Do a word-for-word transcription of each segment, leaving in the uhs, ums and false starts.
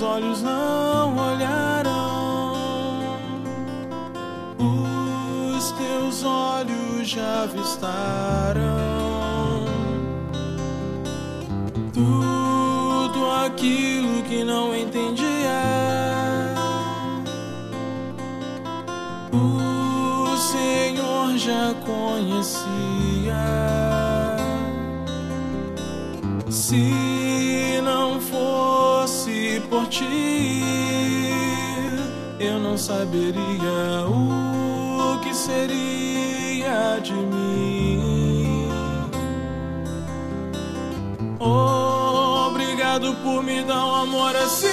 meus olhos não olharam, os teus olhos já avistaram tudo aquilo que não entendia. O Senhor já conhecia. Se não fosse por ti, eu não saberia o que seria de mim. Obrigado por me dar um amor assim.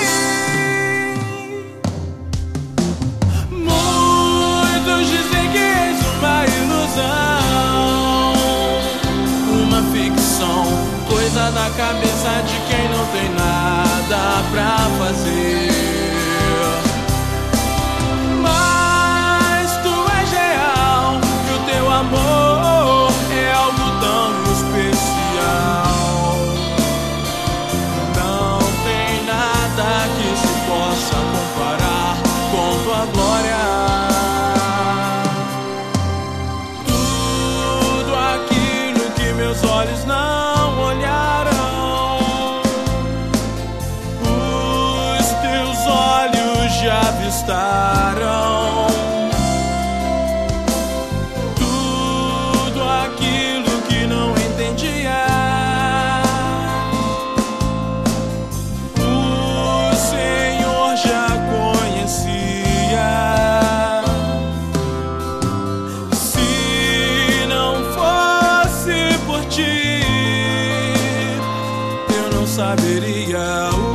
Muitos dizem que és uma ilusão, uma ficção, coisa da cabeça de quem não tem nada pra fazer. Mas tu és real e o teu amor é algo tão especial. Não tem nada que se possa comparar com tua glória. Tudo aquilo que meus olhos não olharam, os teus olhos já avistaram. Tudo aquilo que não entendia, o Senhor já conhecia. Se não fosse por ti, eu não saberia o